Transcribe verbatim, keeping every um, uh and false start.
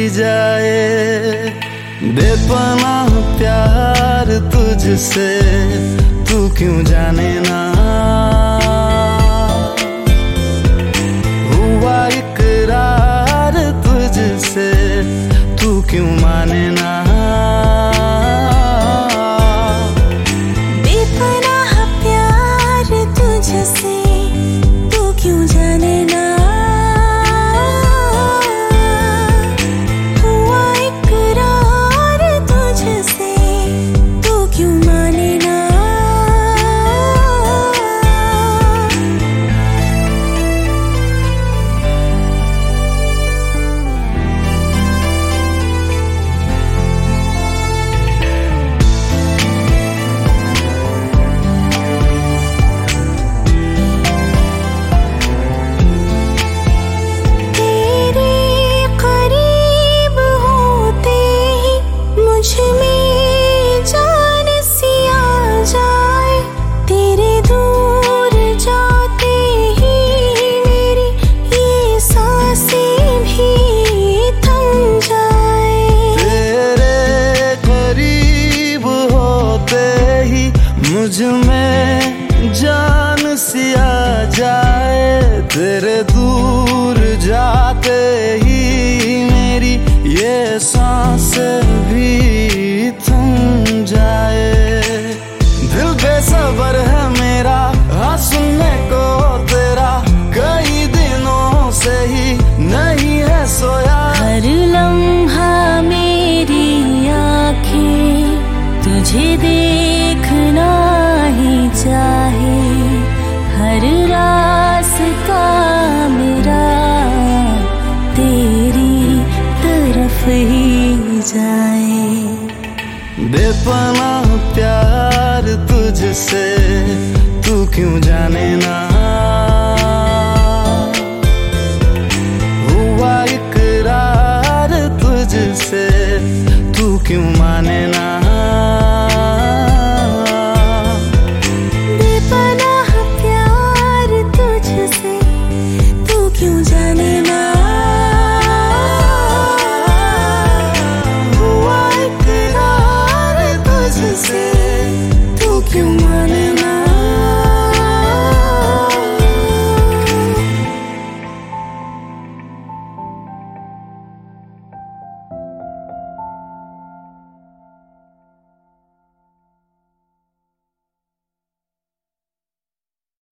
जाए। बेपनाह प्यार तुझसे तू क्यों जाने ना, हुआ इकरार तुझसे तू क्यों माने ना। बेपनाह प्यार तुझसे तू क्यों जाने ना, हुआ इकरार तुझसे तू क्यों माने ना। मुझ में जान सी आ जाए, तेरे दूर जाते ही मेरी ये सांस भी थम जाए। दिल बेसब्र है मेरा हाँ सुनने को तेरा, कई दिनों से ही नहीं है सोया। हर लम्हा मेरी आँखें तुझे देखना ही चाहे, हर रास्ता मेरा तेरी तरफ ही जाए। बेपनाह प्यार तुझसे तू क्यों जाने ना,